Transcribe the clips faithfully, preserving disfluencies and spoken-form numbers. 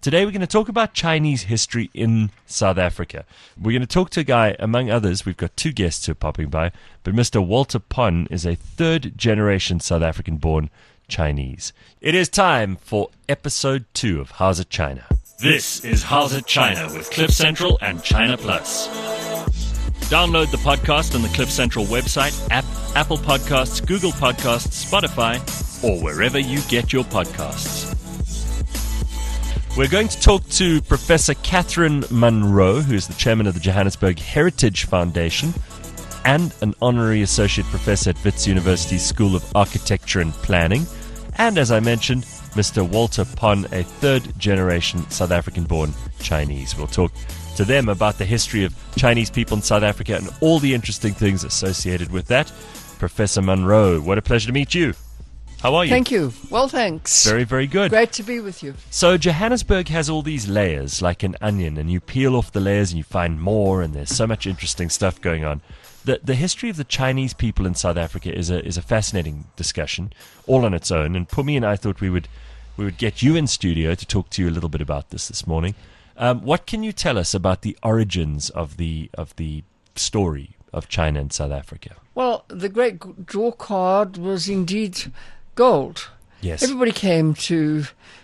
Today we're going to talk about Chinese history in South Africa. We're going to talk to a guy, among others, we've got two guests who are popping by, but Mister Walter Pon is a third-generation South African-born Chinese. It is time for episode two of How's It China? This is How's It China with Cliff Central and China Plus. Download the podcast on the Cliff Central website, app, Apple Podcasts, Google Podcasts, Spotify, or wherever you get your podcasts. We're going to talk to Professor Catherine Munro, who is the chairman of the Johannesburg Heritage Foundation and an honorary associate professor at Wits University's School of Architecture and Planning. And as I mentioned, Mister Walter Pon, a third-generation South African-born Chinese. We'll talk to them about the history of Chinese people in South Africa and all the interesting things associated with that. Professor Munro, what a pleasure to meet you. How are you? Thank you. Well, thanks. Very, very good. Great to be with you. So Johannesburg has all these layers, like an onion, and you peel off the layers and you find more, and there's so much interesting stuff going on. The the history of the Chinese people in South Africa is a is a fascinating discussion, all on its own. And Pumi and I thought we would we would get you in studio to talk to you a little bit about this this morning. Um, what can you tell us about the origins of the of the story of China and South Africa? Well, the great draw card was indeed gold. Yes. Everybody came to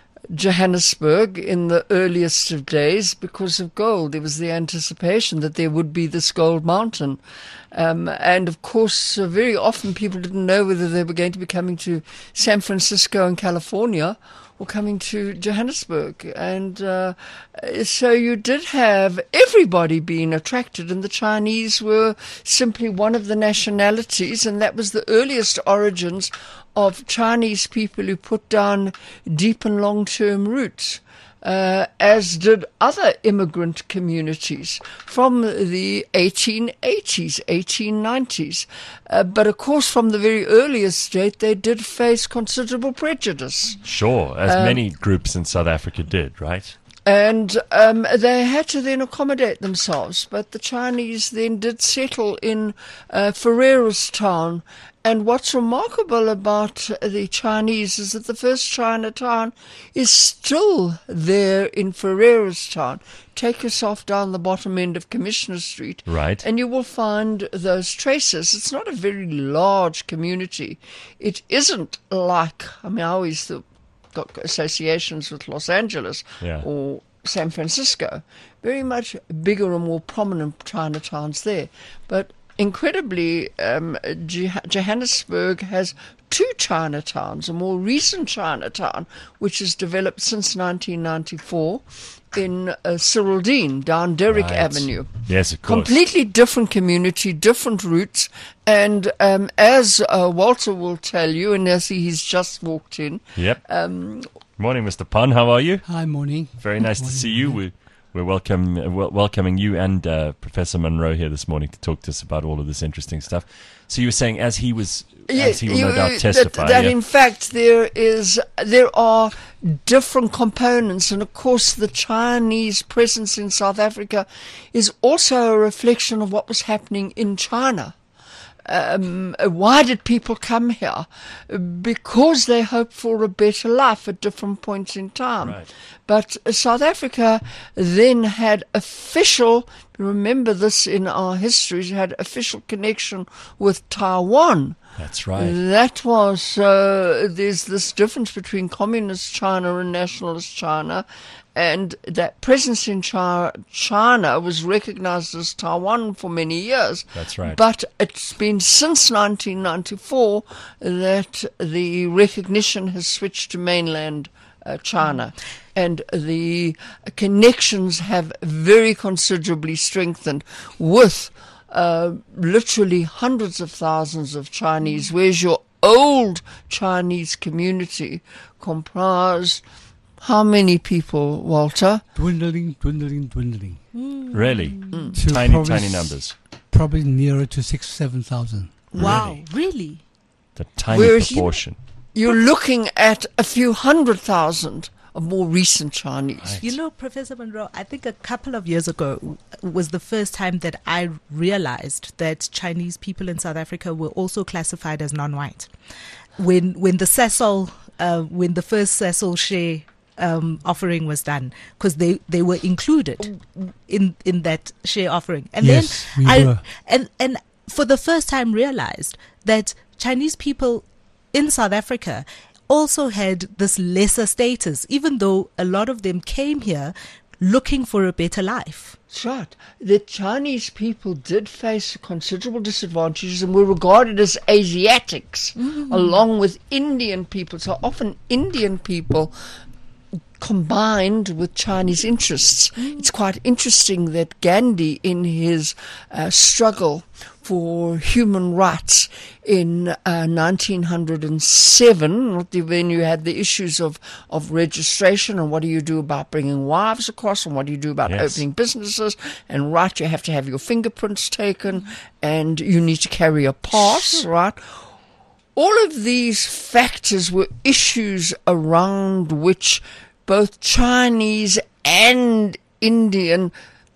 Johannesburg in the earliest of days because of gold. There was the anticipation that there would be this gold mountain. Um, and of course, uh, very often people didn't know whether they were going to be coming to San Francisco and California or coming to Johannesburg. And uh, so you did have everybody being attracted, and the Chinese were simply one of the nationalities, and that was the earliest origins of Chinese people who put down deep and long-term roots, uh, as did other immigrant communities from the eighteen eighties, eighteen nineties. Uh, but of course, from the very earliest date, they did face considerable prejudice. Sure, as Um, many groups in South Africa did, right? And um, they had to then accommodate themselves. But the Chinese then did settle in uh, Ferreirastown. And what's remarkable about the Chinese is that the first Chinatown is still there in Ferreirastown. Take yourself down the bottom end of Commissioner Street, Right. and you will find those traces. It's not a very large community. It isn't like, I mean, I always thought, got associations with Los Angeles Yeah. or San Francisco. Very much bigger and more prominent Chinatowns there. But incredibly, um, Johannesburg has two Chinatowns, a more recent Chinatown, which has developed since nineteen ninety-four in uh, Cyril Dean, down Derrick Right. Avenue. Yes, of course. Completely different community, different roots. And um, as uh, Walter will tell you, and as he's just walked in. Yep. Um, Morning, Mister Pon. How are you? Hi, morning. Very nice to Morning, see you. morning. We, we're welcome, uh, wel- welcoming you and uh, Professor Munro here this morning to talk to us about all of this interesting stuff. So you were saying, as he was, as he will no you- doubt that- testify, that yeah? in fact there is there are different components, and of course the Chinese presence in South Africa is also a reflection of what was happening in China. Um, why did people come here? Because they hoped for a better life at different points in time. Right. But South Africa then had official, remember this in our history, had official connection with Taiwan. That's right. That was, uh, there's this difference between communist China and nationalist China, and that presence in Chi- China was recognized as Taiwan for many years. That's right. But it's been since nineteen ninety-four that the recognition has switched to mainland uh, China. And the connections have very considerably strengthened with uh, literally hundreds of thousands of Chinese, whereas your old Chinese community comprised how many people, Walter? Dwindling, dwindling, dwindling. Really? To Tiny, probably tiny s- numbers. Probably nearer to six, seven thousand. Wow, Really? really? The tiny Whereas you- proportion. You're looking at a few hundred thousand of more recent Chinese. Right. You know, Professor Munro, I think a couple of years ago was the first time that I realized that Chinese people in South Africa were also classified as non-white. When when the Cecil, uh, when the first Cecil share um, offering was done, because they, they were included in in that share offering. And Yes, then we I were. and and for the first time realized that Chinese people in South Africa also had this lesser status, even though a lot of them came here looking for a better life. That's right. The Chinese people did face considerable disadvantages and were regarded as Asiatics, along with Indian people. So often Indian people combined with Chinese interests. It's quite interesting that Gandhi, in his uh, struggle for human rights in uh, nineteen oh seven, when you had the issues of, of registration and what do you do about bringing wives across and what do you do about Yes. opening businesses, and right, you have to have your fingerprints taken and you need to carry a pass, right? All of these factors were issues around which both Chinese and Indian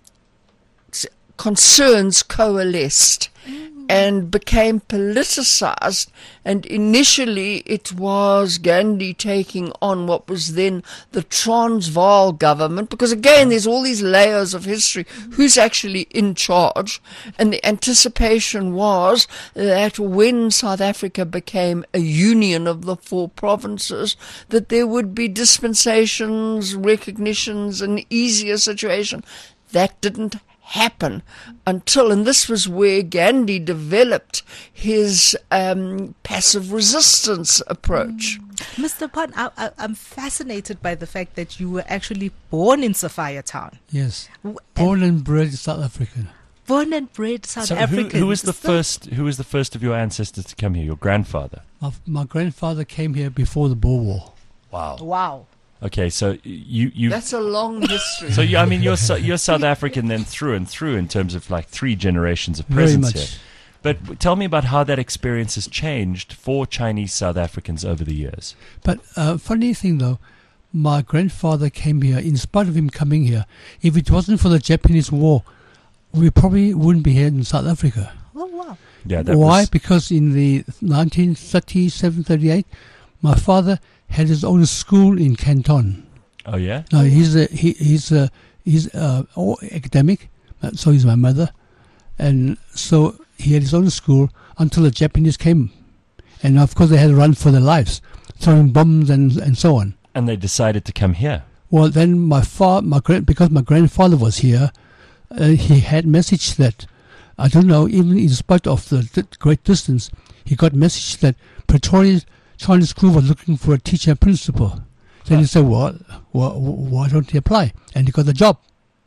s- concerns coalesced and became politicized. And initially it was Gandhi taking on what was then the Transvaal government, because again there's all these layers of history. Who's actually in charge? And the anticipation was that when South Africa became a union of the four provinces, that there would be dispensations, recognitions, an easier situation. That didn't happen until, and this was where Gandhi developed his um, passive resistance approach. Mister Pon, I, I, I'm fascinated by the fact that you were actually born in Sophiatown. Yes. W- Born and bred South African. Born and bred South So who, African. who was the So- first? Who was the first of your ancestors to come here? Your grandfather. My, my grandfather came here before the Boer War. Wow. Wow. Okay, so you you. That's a long history. So you, I mean, you're so, you're South African then through and through in terms of like three generations of Very presence much. here. But w- tell me about how that experience has changed for Chinese South Africans over the years. But uh, funny thing though, my grandfather came here, in spite of him coming here, if it wasn't for the Japanese War, we probably wouldn't be here in South Africa. Oh, wow. Yeah, that Why? was Because in the nineteen thirty-seven thirty-eight, my father had his own school in Canton. Oh yeah. Now he's a, he, he's a, he's uh, all academic, uh, so is my mother, and so he had his own school until the Japanese came, and of course they had to run for their lives, throwing bombs and and so on. And they decided to come here. Well, then my fa- my grand, because my grandfather was here, uh, he had message that, I don't know, even in spite of the d- great distance, he got message that Pretoria Chinese school was looking for a teacher and principal. Then he said, well, well, why don't he apply? And he got the job.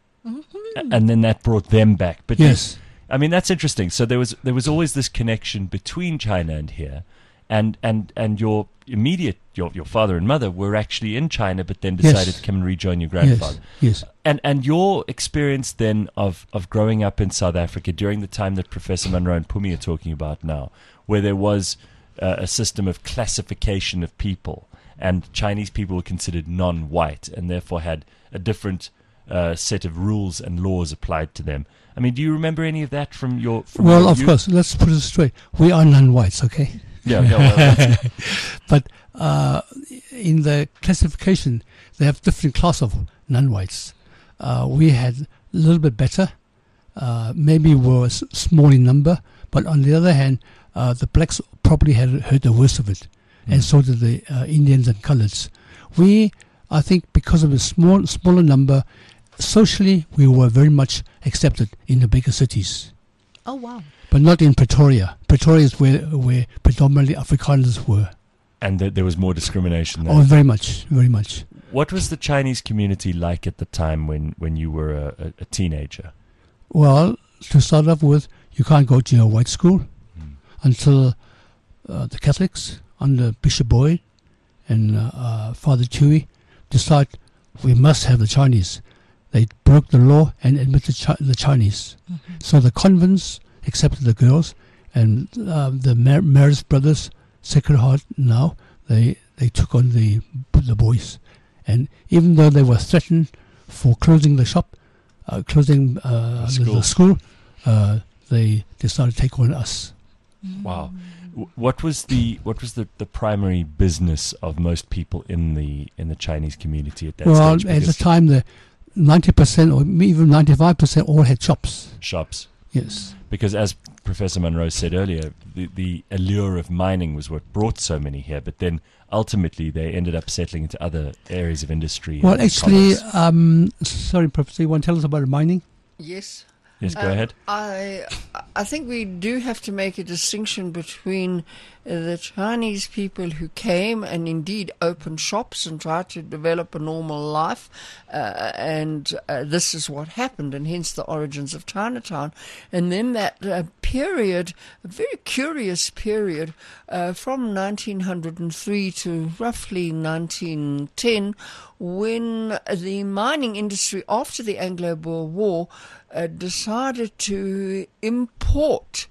A- And then that brought them back. But Yes. I mean, that's interesting. So there was there was always this connection between China and here, and and, and your immediate your your father and mother were actually in China, but then decided Yes. to come and rejoin your grandfather. Yes, yes. And and your experience then of, of growing up in South Africa during the time that Professor Munro and Pumi are talking about now, where there was uh, a system of classification of people, and Chinese people were considered non-white and therefore had a different uh, set of rules and laws applied to them. I mean, do you remember any of that from your? From Well, your of youth? course, let's put it straight. We are non-whites, okay? Yeah, yeah. Well, that's- But uh, in the classification, they have different class of non-whites. Uh, we had a little bit better. Uh, maybe were s- small in number, but on the other hand, uh, the blacks probably had heard the worst of it, and so did the uh, Indians and coloureds. We, I think, because of a small, smaller number, socially we were very much accepted in the bigger cities, Oh, wow. but not in Pretoria. Pretoria is where where predominantly Afrikaners were. and th- there was more discrimination there. Oh, very much, very much. What was the Chinese community like at the time when, when you were a, a, a teenager? Well, to start off with, you can't go to a white school until uh, the Catholics under Bishop Boyd and uh, uh, Father Tui decide we must have the Chinese. They broke the law and admitted chi- the Chinese. So the convents accepted the girls, and uh, the Mar- Marist brothers, Sacred Heart now, they, they took on the the boys. And even though they were threatened for closing the shop, uh, closing uh, The the, school. the school, uh, they decided to take on us. Wow. W- What was the what was the, the primary business of most people in the in the Chinese community at that Well, stage? at the Because time, the ninety percent or even ninety-five percent all had shops. shops. Yes. Because as Professor Munro said earlier, the, the allure of mining was what brought so many here. But then ultimately they ended up settling into other areas of industry. Well, and actually, commerce. um, sorry, Professor, you want to tell us about mining? Yes. yes, go Um, ahead. I I think we do have to make a distinction between uh, the Chinese people who came and indeed opened shops and tried to develop a normal life, uh, and uh, this is what happened, and hence the origins of Chinatown. And then that uh, period, a very curious period, uh, from nineteen oh three to roughly nineteen ten, when the mining industry after the Anglo-Boer War uh, decided to import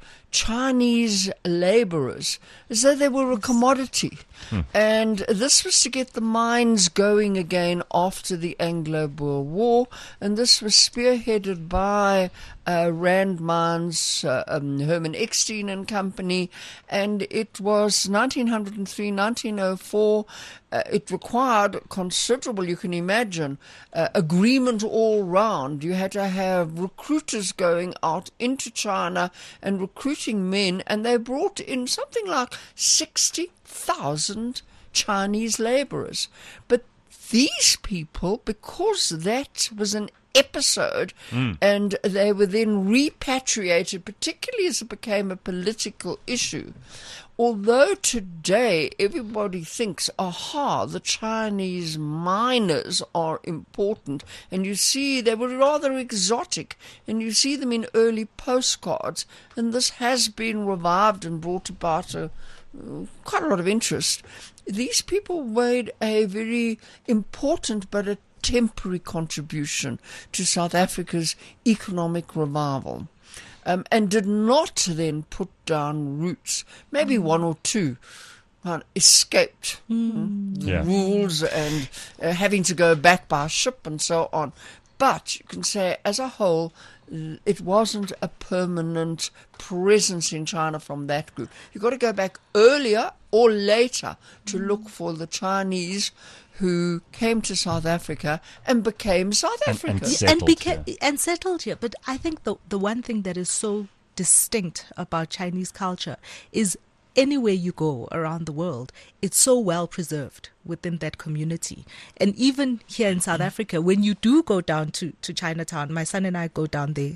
Chinese laborers as though they were a commodity. And this was to get the mines going again after the Anglo-Boer War, and this was spearheaded by uh, Rand Mines, uh, um, Herman Eckstein and Company, and it was nineteen oh three, nineteen oh four. Uh, it required considerable, you can imagine, uh, agreement all round. You had to have recruiters going out into China and recruiting men, and they brought in something like sixty thousand Chinese laborers. But these people, because that was an episode, mm. and they were then repatriated, particularly as it became a political issue. Although today everybody thinks, aha, the Chinese miners are important, and you see they were rather exotic, and you see them in early postcards, and this has been revived and brought about a, uh, quite a lot of interest. These people made a very important but a temporary contribution to South Africa's economic revival. Um, and did not then put down roots. Maybe mm. one or two uh, escaped mm. the yeah. rules and uh, having to go back by ship and so on. But you can say, as a whole, it wasn't a permanent presence in China from that group. You've got to go back earlier or later to mm. look for the Chinese who came to South Africa and became South And- Africa. and Yeah, settled and, beca- here. and settled here. But I think the the one thing that is so distinct about Chinese culture is anywhere you go around the world, it's so well preserved within that community. And even here in South Africa, when you do go down to, to Chinatown, my son and I go down there.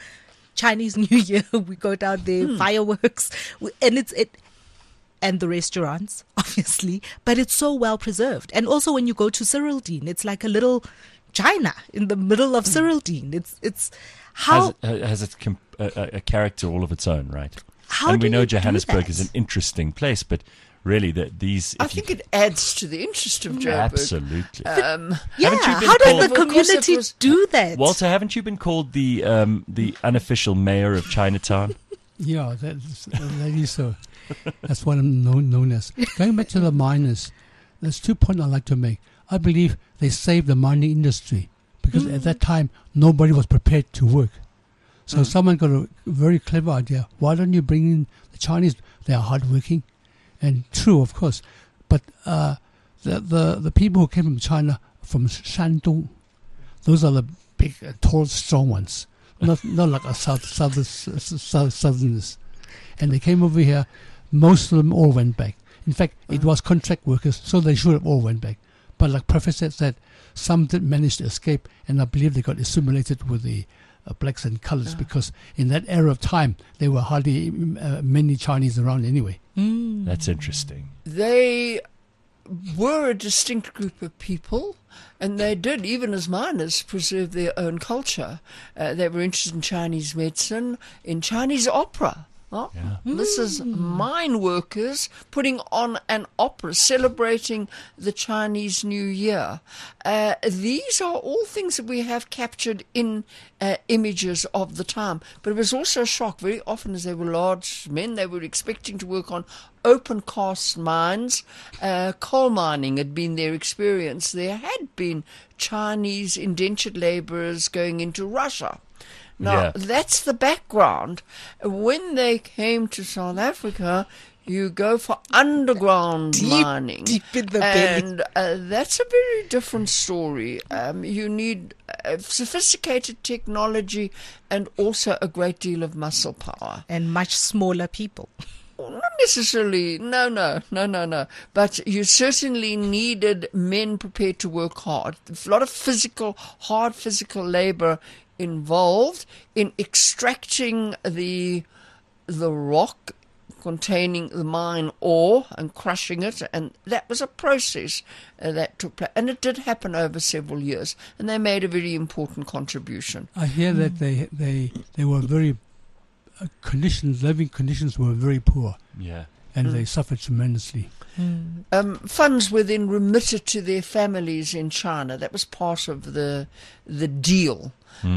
Chinese New Year, we go down there, Hmm. fireworks, we- and it's it. And the restaurants, obviously, but it's so well preserved. And also when you go to Cyrildene, it's like a little China in the middle of Cyrildene. It's it's how has, has its com- a, a character all of its own, right? how and do we know you do Johannesburg that? is an interesting place, but really, that these. I if you think it adds to the interest of Joburg. absolutely. Um, Yeah, Haven't you been how does called- the Of course it community was- do that? Walter, haven't you been called the um, the unofficial mayor of Chinatown? Yeah, that's, that is so. That's what I'm known, known as. Going back to the miners, there's two points I'd like to make. I believe they saved the mining industry because Mm. at that time nobody was prepared to work. So Mm. someone got a very clever idea. Why don't you bring in the Chinese? They are hardworking, and true, of course. But uh, the, the the people who came from China, from Shandong, those are the big, uh, tall, strong ones. Not not like a south south, south southerners. And they came over here. Most of them all went back. In fact, it was contract workers, so they should have all went back. But like Professor said, some did manage to escape, and I believe they got assimilated with the uh, blacks and colors because in that era of time, there were hardly uh, many Chinese around anyway. Mm. That's interesting. they were a distinct group of people, and they did, even as miners, preserve their own culture. Uh, they were interested in Chinese medicine, in Chinese opera. Oh, Yeah. This is mine workers putting on an opera celebrating the Chinese New Year. Uh, these are all things that we have captured in uh, images of the time. But it was also a shock. Very often, as they were large men, they were expecting to work on open cast mines. Uh, coal mining had been their experience. There had been Chinese indentured laborers going into Russia. Now, Yeah. that's the background. When they came to South Africa, You go for underground Deep, mining. deep in the belly. And uh, that's a very different story. Um, you need uh, sophisticated technology and also a great deal of muscle power. And much smaller people. Not necessarily, no, no, no, no, no. But you certainly needed men prepared to work hard. A lot of physical, hard physical labor involved in extracting the the rock containing the mine ore and crushing it, and that was a process uh, that took place, and it did happen over several years, and they made a very important contribution. I hear that they they they were very uh, conditions, living conditions were very poor, Yeah. and Mm. they suffered tremendously. Um, funds were then remitted to their families in China. That was part of the the deal.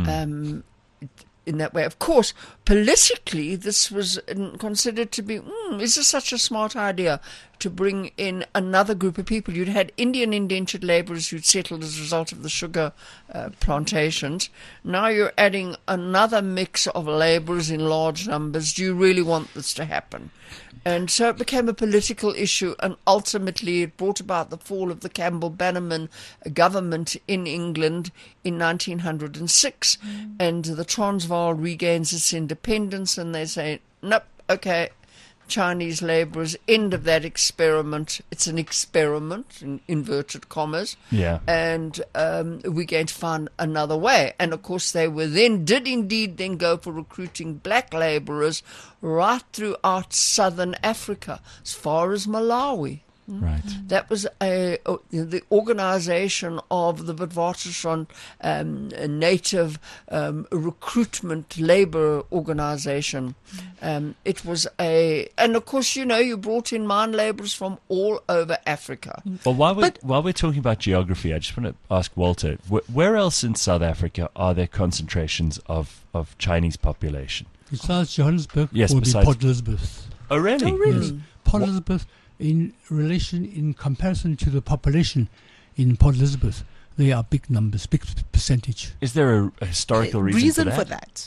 Um, in that way, of course, politically, this was mm, considered to be, mm, is this such a smart idea to bring in another group of people? You'd had Indian indentured laborers who'd settled as a result of the sugar uh, plantations. Now you're adding another mix of laborers in large numbers. Do you really want this to happen? And so it became a political issue, and ultimately it brought about the fall of the Campbell-Bannerman government in England in nineteen oh six, mm. and the Transvaal regains its independence, and they say, nope, okay, Chinese labourers, end of that experiment. It's an experiment, in inverted commas. Yeah. And um, we're going to find another way. And, of course, they were then, did indeed then go for recruiting black labourers right throughout southern Africa, as far as Malawi. Right. That was a, uh, the organisation of the Witwatersrand um, Native um, Recruitment Labour Organisation. Um, it was a, and of course, you know, you brought in mine labourers from all over Africa. Well, while we're, But- while we're talking about geography, I just want to ask Walter, wh- where else in South Africa are there concentrations of, of Chinese population? Besides Johannesburg, Yes, would be besides- Port Elizabeth. Oh, really? Oh, really? Yes, Port Elizabeth, in relation, in comparison to the population in Port Elizabeth, they are big numbers, big percentage. Is there a, a historical Uh, reason, reason for that? for that.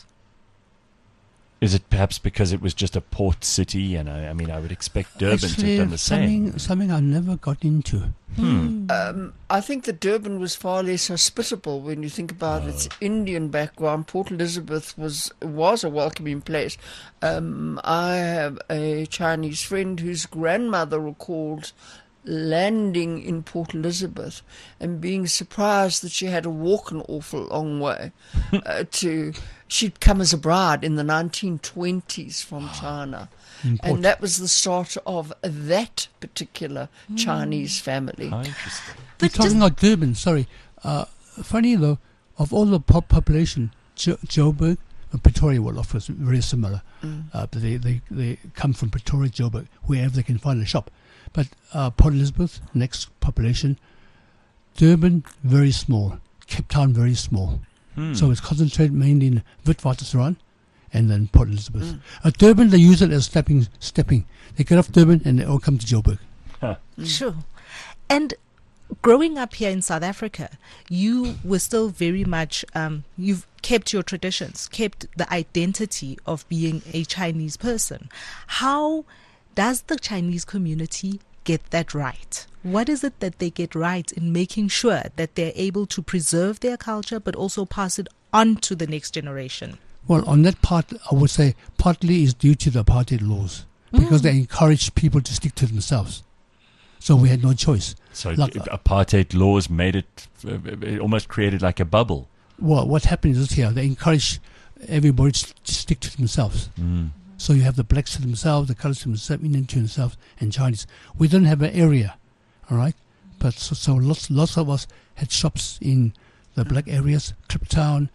Is it perhaps because it was just a port city? And I, I mean, I would expect Durban to Actually, have done the same. something, something I never got into. Hmm. Um, I think that Durban was far less hospitable when you think about its Indian background. Port Elizabeth was was a welcoming place. Um, I have a Chinese friend whose grandmother recalled landing in Port Elizabeth and being surprised that she had to walk an awful long way uh, to. She'd come as a bride in the nineteen twenties from China. In Port. And that was the start of that particular Chinese family. How interesting. We're But talking about Durban, sorry. Uh, funny though, of all the pop population, jo- Joburg and Pretoria will offer us very similar. Mm. Uh, but they, they, they come from Pretoria, Joburg, wherever they can find a shop. But uh, Port Elizabeth, next population. Durban, very small. Cape Town, very small. Hmm. So it's concentrated mainly in Witwatersrand and then Port Elizabeth. Mm. At Durban, they use it as stepping. stepping. They get off Durban and they all come to Joburg. Sure. And growing up here in South Africa, you were still very much, um, you've kept your traditions, kept the identity of being a Chinese person. How does the Chinese community get that right? What is it that they get right in making sure that they're able to preserve their culture but also pass it on to the next generation? Well, on that part, I would say partly is due to the apartheid laws because they encouraged people to stick to themselves. So we had no choice. So Like- apartheid laws made it, uh, it almost created like a bubble. Well, what happened is here, they encourage everybody to stick to themselves. Mm. So you have the blacks to themselves, the colors to themselves, Indian to themselves, and Chinese. We don't have an area, all right? But so, so lots, lots of us had shops in the black areas, Kliptown,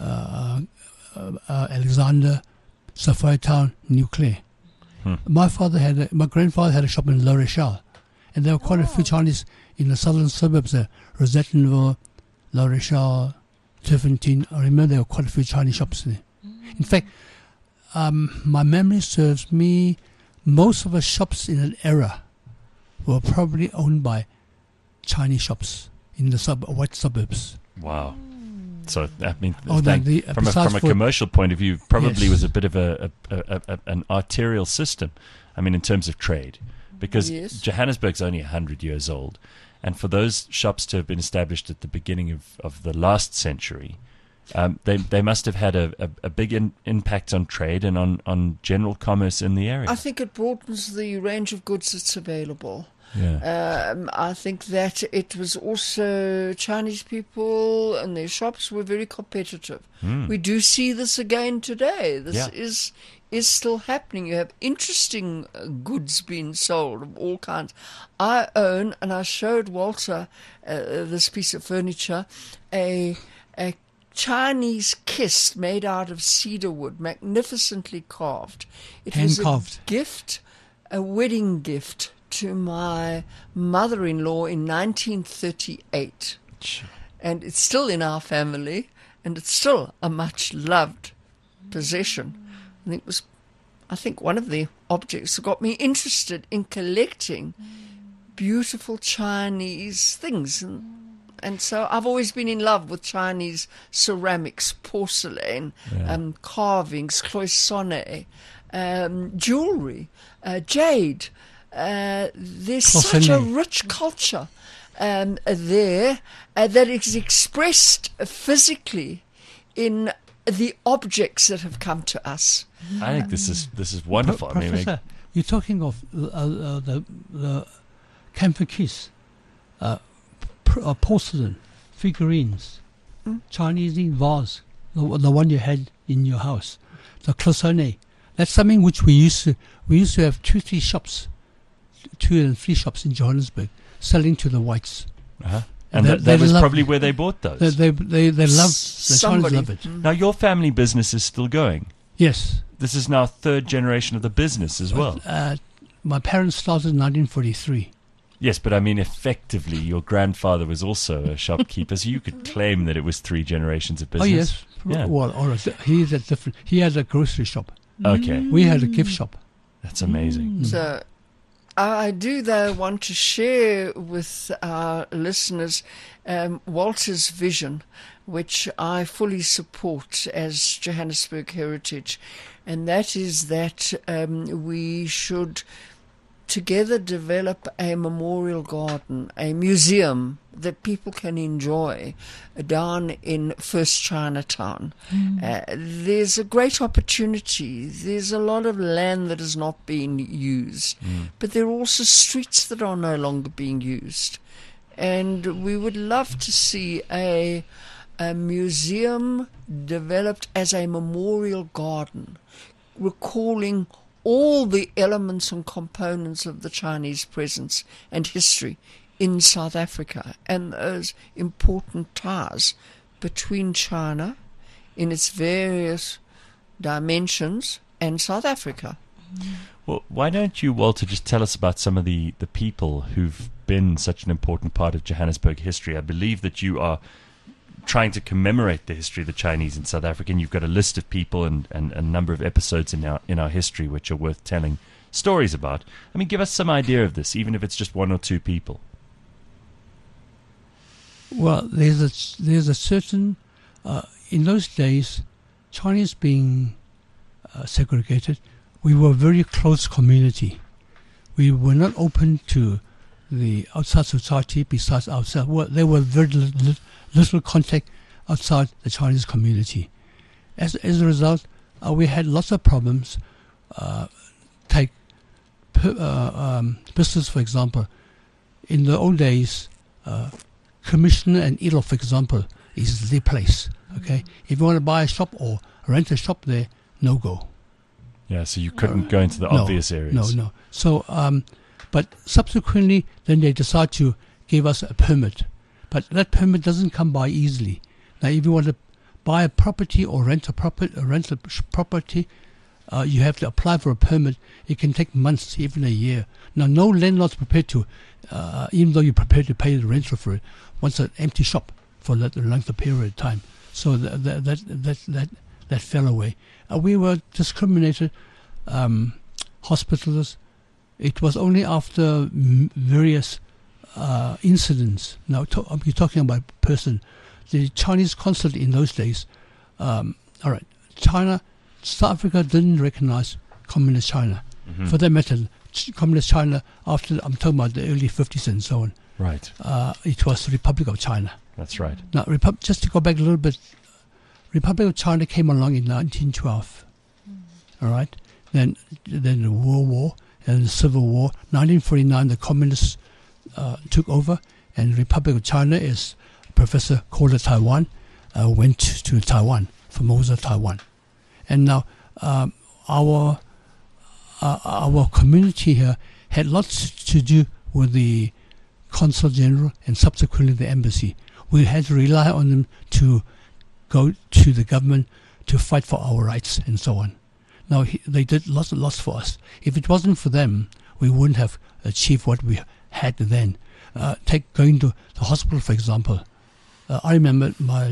uh, uh, uh, Alexander, Sapphire Town, New Clare. Hmm. My father had, a, my grandfather had a shop in La Rochelle, and there were quite a few Chinese in the southern suburbs there, Rosettenville, La Rochelle, Turfentine. I remember there were quite a few Chinese shops there. In fact, um, my memory serves me, most of the shops in an era were probably owned by Chinese shops in the sub- white suburbs. Wow. So I mean, Oh, thank- the- from a besides from a for- commercial point of view, probably Yes. was a bit of a, a, a, a an arterial system. I mean, in terms of trade, because Yes. Johannesburg's only one hundred years old. And for those shops to have been established at the beginning of, of the last century, um, they they must have had a, a, a big in, impact on trade and on, on general commerce in the area. I think it broadens the range of goods that's available. Yeah. Um, I think that it was also Chinese people and their shops were very competitive. Mm. We do see this again today. This Yeah. is is still happening. You have interesting uh, goods being sold of all kinds. I own, and I showed Walter uh, this piece of furniture, a a Chinese kiss made out of cedar wood, magnificently carved. It was a Hand-carved. gift, a wedding gift to my mother-in-law in nineteen thirty-eight. And it's still in our family, and it's still a much-loved possession. And it was, I think, one of the objects that got me interested in collecting beautiful Chinese things. And, and so I've always been in love with Chinese ceramics, porcelain, Yeah. um, carvings, cloisonne, um, jewelry, uh, jade. Uh, there's such a Cloisonne. rich culture um, there uh, that is expressed physically in the objects that have come to us. I think this is this is wonderful. Pro- I mean, like- Professor, you're talking of uh, uh, the the camphor keys, uh, pr- uh, porcelain figurines, Mm. Chinese vase, the, the one you had in your house, the cloisonne. That's something which we used to we used to have two three shops, two and three shops in Johannesburg selling to the whites. uh-huh. And They- that, that they was love- probably where they bought those. They they they, they love the Somebody. Chinese love it. Mm. Now, your family business is still going. Yes. This is now third generation of the business as well. Uh, my parents started in nineteen forty-three. Yes, but I mean, effectively, your grandfather was also a shopkeeper, so you could claim that it was three generations of business. Oh yes. Yeah. Well, or a, he had a different. He had a grocery shop. Okay, We had a gift shop. that's amazing. So I do, though, want to share with our listeners um, Walter's vision, which I fully support as Johannesburg Heritage, and that is that um, we should together develop a memorial garden, a museum that people can enjoy down in First Chinatown. Uh, there's a great opportunity. There's a lot of land that is not being used, but there are also streets that are no longer being used. And we would love to see a, a museum developed as a memorial garden, recalling all the elements and components of the Chinese presence and history in South Africa and those important ties between China in its various dimensions and South Africa. Well, why don't you, Walter, just tell us about some of the, the people who've been such an important part of Johannesburg history? I believe that you are trying to commemorate the history of the Chinese in South Africa, and you've got a list of people and, and a number of episodes in our in our history which are worth telling stories about. I mean, give us some idea of this, even if it's just one or two people. Well, there's a there's a certain uh, in those days, Chinese being uh, segregated, we were a very close community. We were not open to the outside society besides ourselves. Well, there were very little, little contact outside the Chinese community. As as a result, uh, we had lots of problems. Uh, take per, uh, um, business, for example. In the old days, uh, Commissioner and Elo, for example, is the place. Okay, if you want to buy a shop or rent a shop there, no go. Yeah, so you couldn't go into the no, obvious areas. No, no. So, um, but subsequently, then they decide to give us a permit. But that permit doesn't come by easily. Now, if you want to buy a property or rent a property, or rent a sh- property, uh, you have to apply for a permit. It can take months, even a year. Now, no landlord's prepared to, uh, even though you're prepared to pay the rental for it, wants an empty shop for that length of period of time. So that that that that that, that fell away. Uh, we were discriminated. Um, hospitals. It was only after m- various uh, incidents. Now, to- I'm talking about person. The Chinese consulate in those days. Um, all right, China, South Africa didn't recognize communist China. Mm-hmm. For that matter, Communist China, after, I'm talking about the early fifties and so on, Right. uh, it was the Republic of China. That's right. Now, Repu- just to go back a little bit, Republic of China came along in nineteen twelve. Mm. All right? Then then the World War and the Civil War. nineteen forty-nine, the Communists uh, took over, and the Republic of China is, Professor called it Taiwan, uh, went to Taiwan, Formosa, Taiwan. And now um, our uh, our community here had lots to do with the Consul General and subsequently the embassy. We had to rely on them to go to the government to fight for our rights and so on. Now, he, they did lots and lots for us. If it wasn't for them, we wouldn't have achieved what we had then. Uh, take going to the hospital, for example. Uh, I remember my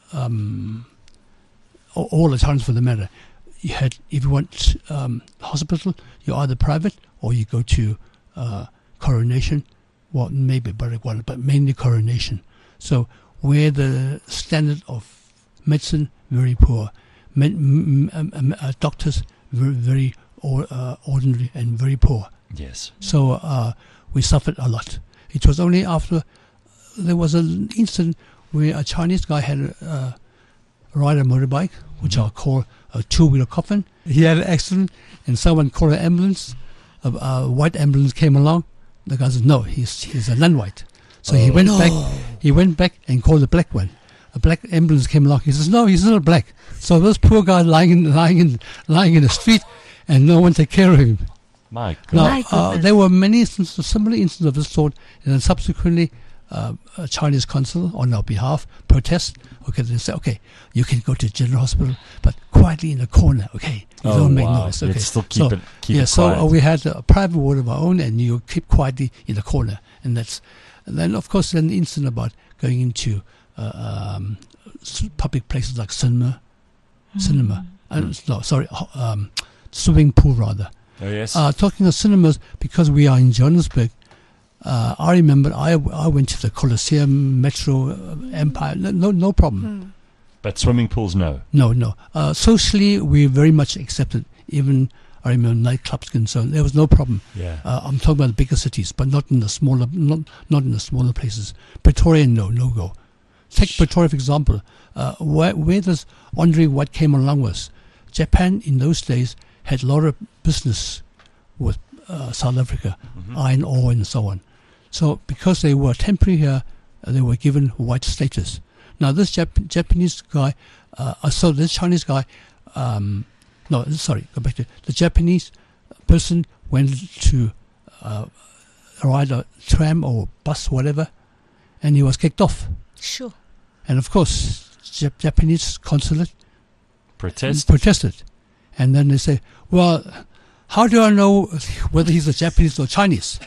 um, all the times for the matter. You had, if you went um, hospital, you're either private or you go to uh, Coronation. Well, maybe Baragwanath, but mainly Coronation. So where the standard of medicine very poor, med- m- m- m- uh, doctors very, very or, uh, ordinary and very poor. Yes. So uh, we suffered a lot. It was only after there was an incident where a Chinese guy had a, uh, ride a motorbike, which mm-hmm. I'll call a two-wheeler coffin. He had an accident, and someone called an ambulance. A, a white ambulance came along. The guy said, "No, he's he's a non-white." So oh, he went no. back. He went back and called the black one. A black ambulance came along. He says, "No, he's not black." So this poor guy lying in lying in lying in the street, and no one take care of him. My God. Now, My uh, there were many instances, similar instances of this sort, and then subsequently, uh, a Chinese consul on our behalf protest. Okay, they say, "Okay, you can go to General Hospital, but quietly in the corner. Okay, you oh, don't make wow. noise. Okay, You'd still keep so, it keep yeah, it so quiet. uh, we had a private ward of our own, and you keep quietly in the corner, and that's." And then, of course, then the incident about going into uh, um, public places like cinema, mm. cinema. Uh, no, sorry, um, swimming pool rather. Oh yes. Uh, talking of cinemas, because we are in Johannesburg, uh, I remember I, I went to the Colosseum, Metro, uh, Empire. No, no, no problem. Mm. But swimming pools, no. No, no. Uh, socially, we very much accepted. Even I remember nightclubs and so on. There was no problem. Yeah. Uh, I'm talking about the bigger cities, but not in the smaller, not not in the smaller places. Pretoria, no, no go. Take Pretoria for example. Uh, where where does Andre White came along with? Japan in those days had a lot of business with uh, South Africa, mm-hmm. iron ore and so on. So because they were temporary here, uh, they were given white status. Now this Jap- Japanese guy, uh, so this Chinese guy. Um, No, sorry, go back to the Japanese person went to uh, ride a tram or bus, whatever, and he was kicked off. Sure. And of course, Jap- Japanese consulate Protest. protested. And then they say, well, how do I know whether he's a Japanese or Chinese?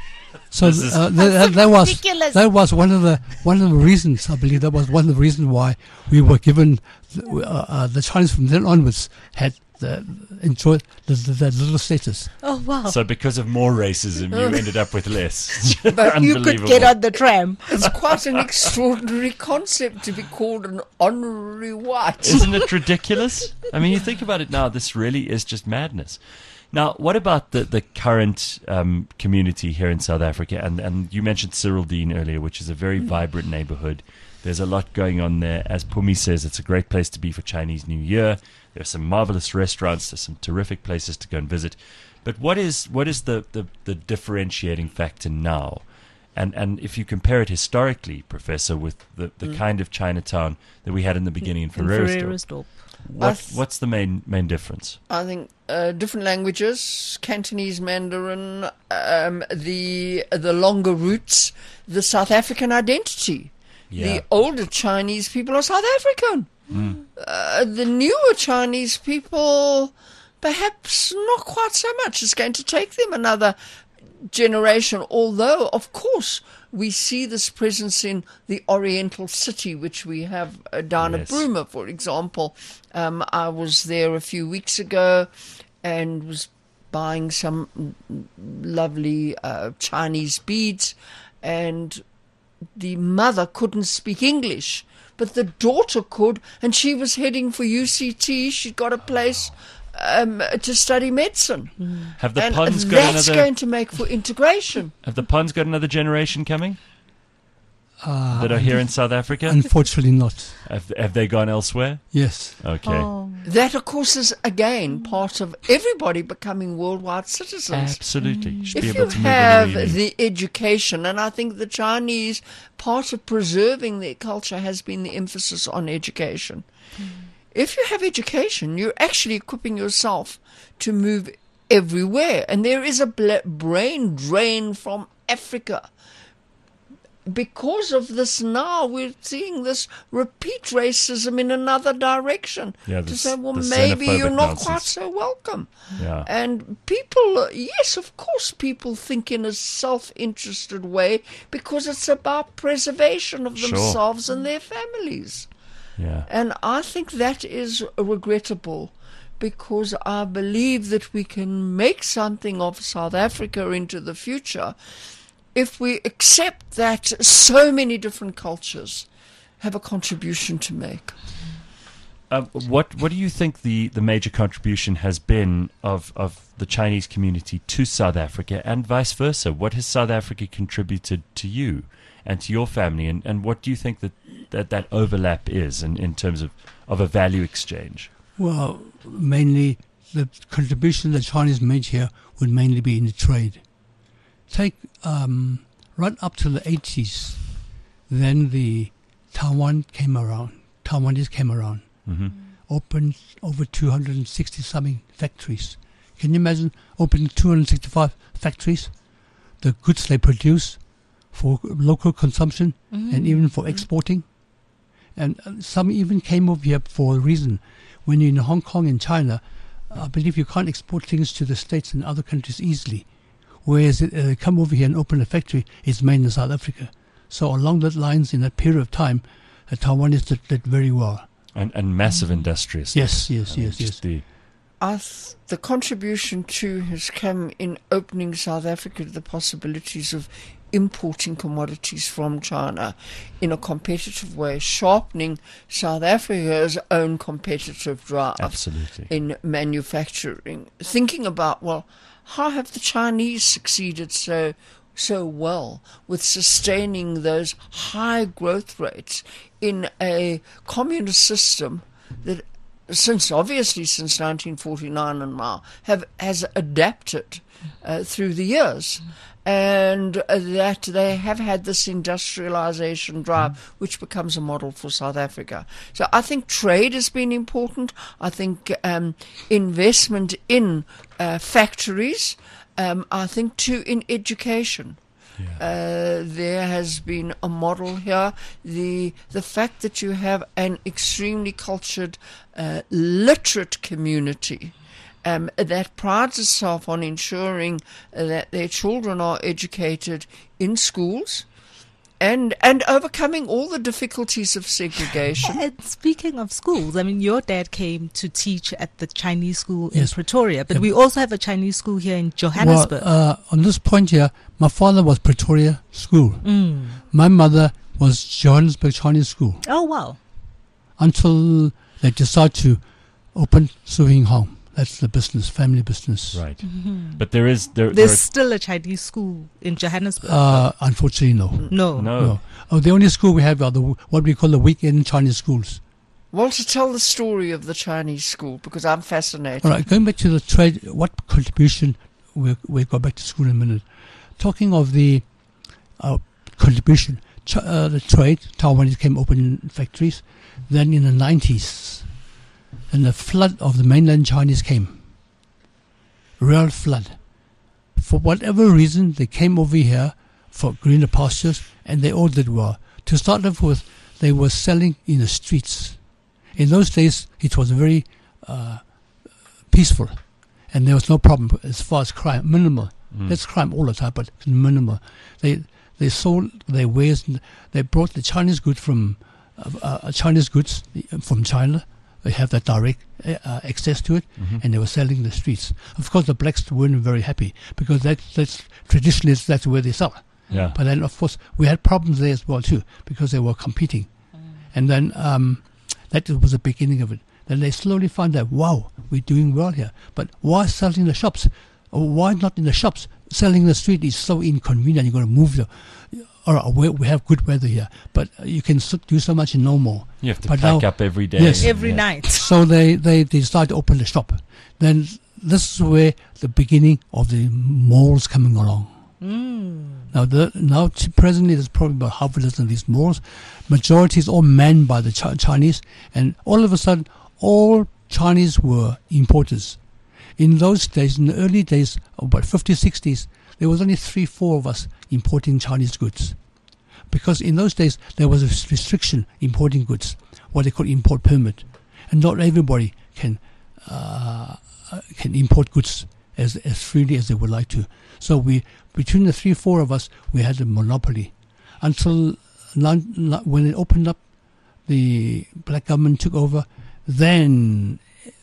So This uh, is- that, that, that was ridiculous. that was one of the one of the reasons, I believe that was one of the reasons why we were given uh, uh, the Chinese from then onwards had the, enjoyed the, the, the little status. Oh, wow. So because of more racism, you ended up with less. But you could get on the tram. It's quite an extraordinary concept to be called an honorary white. Isn't it ridiculous? I mean, you think about it now, this really is just madness. Now, what about the, the current um, community here in South Africa? And, and you mentioned Cyril Dean earlier, which is a very vibrant neighborhood. There's a lot going on there. As Pumi says, it's a great place to be for Chinese New Year. There are some marvelous restaurants. There's some terrific places to go and visit. But what is what is the, the, the differentiating factor now? And and if you compare it historically, Professor, with the, the mm. kind of Chinatown that we had in the beginning in Ferreirasdorp, Ferreirasdorp. what, what's the main main difference? I think uh, different languages, Cantonese, Mandarin, um, the the longer roots, the South African identity. Yeah. The older Chinese people are South African. Mm. Uh, the newer Chinese people, perhaps not quite so much. It's going to take them another generation, although, of course, we see this presence in the Oriental City, which we have uh, down Yes. at Bruma, for example. Um, I was there a few weeks ago and was buying some lovely uh, Chinese beads, and the mother couldn't speak English, but the daughter could, and she was heading for U C T. She got a place um, to study medicine. Have the and Pons got that's another? going to make for integration. Have the Pons got another generation coming Uh, that are here in South Africa? Unfortunately not. Have, have they gone elsewhere? Yes. Okay. Oh. That, of course, is again part of everybody becoming worldwide citizens. Absolutely. You should be If able you to move have anywhere you need. the education, and I think the Chinese, part of preserving their culture has been the emphasis on education. If you have education, you're actually equipping yourself to move everywhere. And there is a bla- brain drain from Africa. Because of this now, we're seeing this repeat racism in another direction. Yeah, to the say, s- well, the maybe you're xenophobic not nonsense. quite so welcome. Yeah. And people, uh, yes, of course, people think in a self-interested way because it's about preservation of Sure. themselves and their families. Yeah. And I think that is regrettable because I believe that we can make something of South Africa into the future if we accept that so many different cultures have a contribution to make. Uh, what What do you think the, the major contribution has been of, of the Chinese community to South Africa and vice versa? What has South Africa contributed to you and to your family? And, and what do you think that that, that overlap is in, in terms of, of a value exchange? Well, mainly the contribution the Chinese made here would mainly be in the trade. Take um, right up to the eighties, then the Taiwan came around. Taiwanese came around, Mm-hmm. opened over two hundred sixty something factories. Can you imagine opening two hundred sixty-five factories? The goods they produce for local consumption and even for exporting. And uh, some even came over here for a reason. When you're in Hong Kong and China, I believe you can't export things to the States and other countries easily. Whereas it, uh, come over here and open a factory, it's made in South Africa. So along that lines, in that period of time, uh, Taiwanese did, did very well. And, and massive industrious. Yes, yes, I mean, yes, just yes. The, I th- the contribution too has come in opening South Africa to the possibilities of importing commodities from China in a competitive way, sharpening South Africa's own competitive drive absolutely. in manufacturing. Thinking about, well, how have the Chinese succeeded so so well with sustaining those high growth rates in a communist system that, since obviously since nineteen forty-nine and now, have has adapted uh, through the years, and uh, that they have had this industrialization drive, which becomes a model for South Africa. So I think trade has been important. I think um, investment in uh, factories. Um, I think too in education. Uh, there has been a model here. The the fact that you have an extremely cultured, uh, literate community um, that prides itself on ensuring that their children are educated in schools and and overcoming all the difficulties of segregation. And speaking of schools, I mean, your dad came to teach at the Chinese school Yes. in Pretoria, but Yep. we also have a Chinese school here in Johannesburg. Well, uh, on this point here, my father was Pretoria School. Mm. My mother was Johannesburg Chinese School Oh, wow. until they decided to open Su Hing Hong. That's the business, family business. Right. But there is there, there There's are, still a Chinese school in Johannesburg. Uh, unfortunately, no. no. no. No. Oh, the only school we have are the what we call the weekend Chinese schools. Walter, tell the story of the Chinese school, because I'm fascinated. All right, going back to the trade, what contribution, we'll, we'll go back to school in a minute. Talking of the uh, contribution, ch- uh, the trade, Taiwanese came open factories. Then in the nineties, and the flood of the mainland Chinese came. Real flood. For whatever reason, they came over here for greener pastures, and they all did well. To start off with, they were selling in the streets. In those days, it was very uh, peaceful, and there was no problem as far as crime, minimal. Mm. There's crime all the time, but minimal. They they sold their wares. And they brought the Chinese goods from uh, uh, Chinese goods from China. They have that direct uh, access to it, Mm-hmm. and they were selling in the streets. Of course, the blacks weren't very happy because that, that's traditionally that's where they sell. Yeah. But then, of course, we had problems there as well too because they were competing, and then um, that was the beginning of it. Then they slowly found out, wow, we're doing well here. But why selling in the shops? Or why not in the shops? Selling in the street is so inconvenient. You've got to move the... All right, we, we have good weather here, but you can so, do so much and no more. You have to but pack now, up every day. Yes. Every Yeah. night. So they, they, they decide to open the shop. Then this is where the beginning of the malls coming along. Mm. Now, the, now t- presently there's probably about half a dozen of these malls. Majority is all manned by the Ch- Chinese, and all of a sudden, all Chinese were importers. In those days, in the early days, about fifties, sixties, there was only three, four of us importing Chinese goods. Because in those days, there was a restriction importing goods, what they call import permit. And not everybody can uh, can import goods as, as freely as they would like to. So we, between the three, four of us, we had a monopoly. Until non, non, when it opened up, the black government took over, then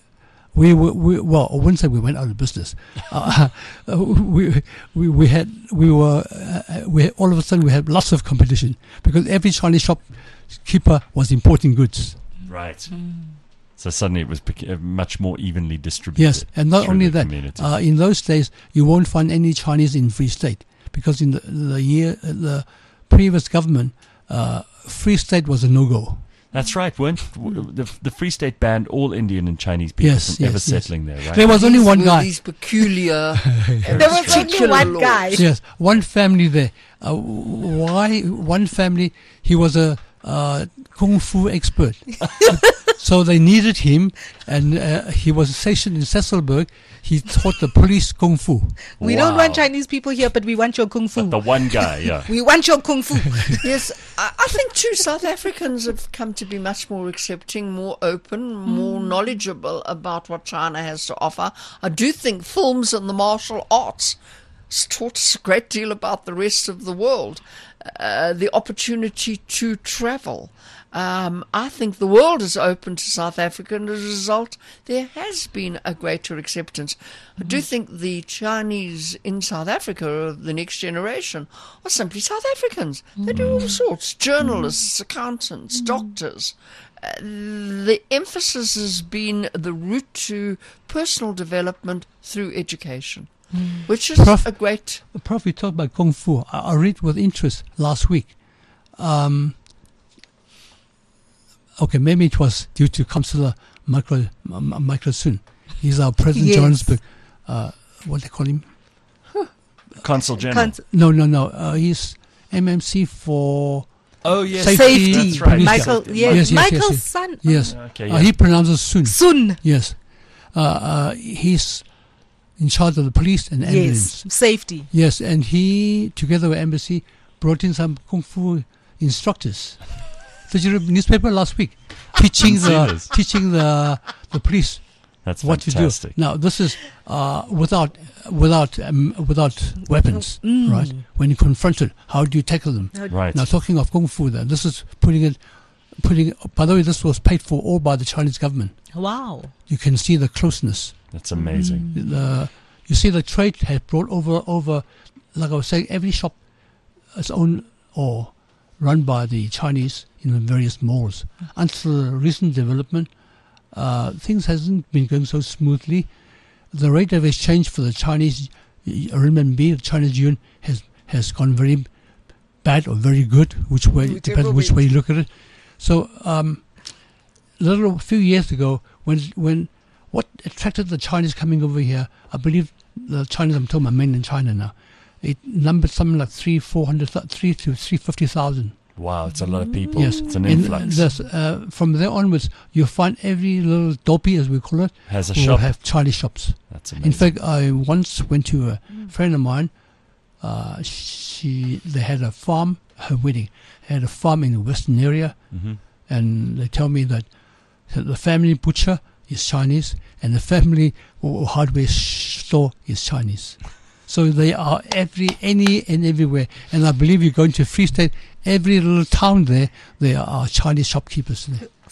we were, we, well, I wouldn't say we went out of business. Uh, we, we, we had, we were, uh, we had, all of a sudden we had lots of competition because every Chinese shopkeeper was importing goods. Right. Mm. So suddenly it was bec- uh, much more evenly distributed. Yes, and not through only the that, community. uh, in those days you won't find any Chinese in Free State because in the, the year, uh, the previous government, uh, Free State was a no-go. That's right. Weren't w- the, the Free State banned all Indian and Chinese people Yes, from yes, ever yes. settling there, right? There was only These one were guy. These peculiar. There was only particular one laws. guy. Yes, one family there. Uh, why one family? He was a uh, kung fu expert, so they needed him, and uh, he was stationed in Cecilburg. He taught the police kung fu. We Wow. don't want Chinese people here, but we want your kung fu. But the one guy, yeah. We want your kung fu. Yes, I, I think too South Africans have come to be much more accepting, more open, more knowledgeable about what China has to offer. I do think films and the martial arts has taught us a great deal about the rest of the world. Uh, the opportunity to travel. Um, I think the world is open to South Africa, and as a result, there has been a greater acceptance. I do think the Chinese in South Africa, the next generation, are simply South Africans. They do all sorts: journalists, accountants, doctors. Uh, the emphasis has been the route to personal development through education, which is Prof- a great. Prof, you talked about kung fu. I, I read with interest last week. Um, okay, maybe it was due to Councillor Michael M- Michael Sun. He's our president, Yes. Johannesburg. Uh, what they call him? Consul General. Cons- No, no, no. Uh, he's M M C for oh, yes. Safety. Safety. That's right. Michael, Safety. yes, Yes, yes, yes, Michael's yes. son. yes. Okay, Uh, yeah. he pronounces Sun. Sun. Yes. Uh, uh, he's in charge of the police and ambulance. Yes, safety. Yes, and he, together with embassy, brought in some kung fu instructors. Did you read the newspaper last week? Teaching I've seen the this. teaching the the police That's what fantastic. to do. Now this is uh, without without um, without weapons, Mm. right? When you're confronted, how do you tackle them? Right. Now talking of kung fu, then this is putting it, putting. By the way, this was paid for all by the Chinese government. Wow. You can see the closeness. That's amazing. The, you see, the trade has brought over, over, like I was saying, every shop is owned or run by the Chinese in the various malls. Until recent development, uh, things hasn't been going so smoothly. The rate of exchange for the Chinese renminbi, the Chinese yuan, has has gone very bad or very good, which way Whichever depends which way- way you look at it. So, um, a little a few years ago, when when what attracted the Chinese coming over here, I believe the Chinese, I'm talking about mainland China now, it numbered something like three, four hundred, three to three fifty thousand. Wow, it's a lot of people. Yes, It's an And influx. this, uh, from there onwards, you'll find every little dopey, as we call it, Has a will shop. have Chinese shops. That's amazing. In fact, I once went to a friend of mine. Uh, she they had a farm. Her wedding had a farm in the western area, hmm and they tell me that the family butcher is Chinese and the family or hardware sh- store is Chinese. So they are every any and everywhere. And I believe you're going to Free State, every little town there, there are Chinese shopkeepers there.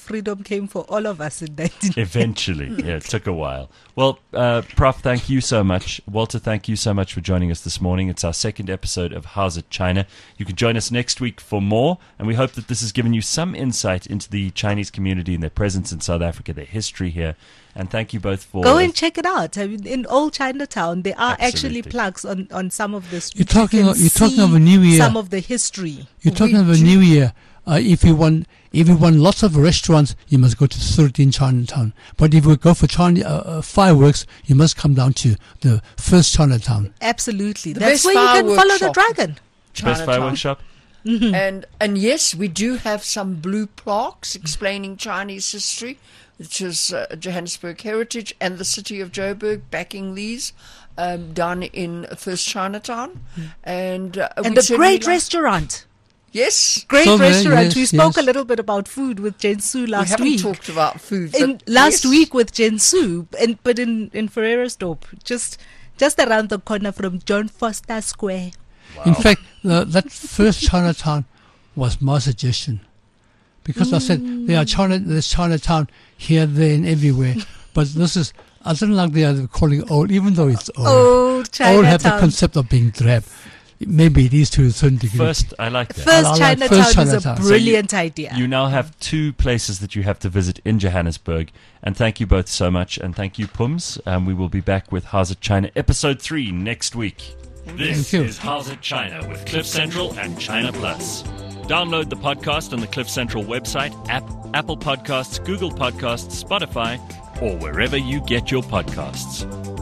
freedom came for all of us in nineteen ninety. Eventually, yeah, it took a while. Well, uh, Prof, thank you so much. Walter, thank you so much for joining us this morning. It's our second episode of How's It China. You can join us next week for more, and we hope that this has given you some insight into the Chinese community and their presence in South Africa, their history here. And thank you both for... Go and check it out. I mean, in old Chinatown, there are Absolutely. actually plaques on, on some of the streets. You're talking You of- can you're talking see of a New Year. Some of the history. You're talking We about do- New Year. Uh, if you want, if you want lots of restaurants, you must go to thirteen Chinatown. But if you go for China, uh, uh, fireworks, you must come down to the first Chinatown. Absolutely. The That's best where you can fireworks follow the shop. dragon. Best Chinatown. fireworks shop? And and yes, we do have some blue plaques explaining Chinese history, which is uh, Johannesburg Heritage and the city of Joburg backing these um, down in First Chinatown. And uh, And we'd the certainly great like- rest Yes, Great So there, restaurant. yes, we spoke yes. a little bit about food with Jen Su we last haven't week. talked about food. in but last yes. week with Jen Su, and but in in Ferreirasdorp, just just around the corner from John Foster Square. In fact, the, that first Chinatown was my suggestion, because I said there are China, there's Chinatown here, there, and everywhere. But this is, I don't like the other calling it old, even though it's old. Old Old have the Chinatown. concept of being drab. Maybe it is to a certain degree. First, I like that. First I like Chinatown first is a Chinatown. So you- brilliant idea. You now have two places that you have to visit in Johannesburg. And thank you both so much. And thank you, Pums. Um, we will be back with How's It China episode three next week. This Thank you. is How's It China with Cliff Central and China Plus. Download the podcast on the Cliff Central website, app, Apple Podcasts, Google Podcasts, Spotify, or wherever you get your podcasts.